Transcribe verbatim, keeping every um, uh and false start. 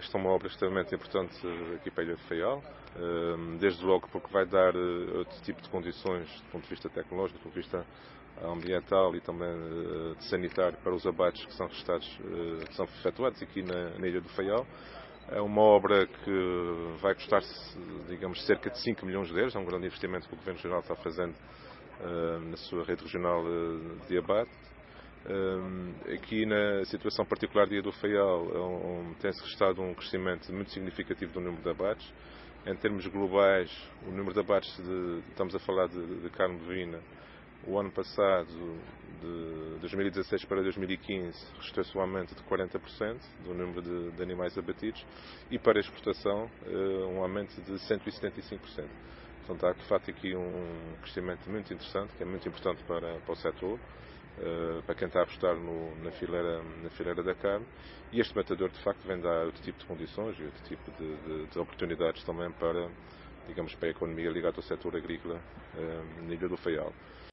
esta é uma obra extremamente importante aqui para a Ilha de Faial, desde logo porque vai dar outro tipo de condições do ponto de vista tecnológico, do ponto de vista ambiental e também de sanitário para os abates que são, gestados, que são efetuados aqui na, na Ilha do Faial. É uma obra que vai custar, digamos, cerca de cinco milhões de euros, é um grande investimento que o Governo Regional está fazendo na sua rede regional de abate. Aqui na situação particular da Ilha do Faial tem-se registrado um crescimento muito significativo do número de abates. Em termos globais, o número de abates, de, estamos a falar de, de carne bovina, o ano passado, de dois mil e dezasseis para dois mil e quinze, registrou-se um aumento de quarenta por cento do número de, de animais abatidos e para a exportação um aumento de cento e setenta e cinco por cento. Portanto, há de facto aqui um crescimento muito interessante, que é muito importante para, para o setor, para quem está a apostar no, na, fileira, na fileira da carne, e este matador de facto vem dar outro tipo de condições e outro tipo de, de, de oportunidades também para, digamos, para a economia ligada ao setor agrícola na Ilha do Faial.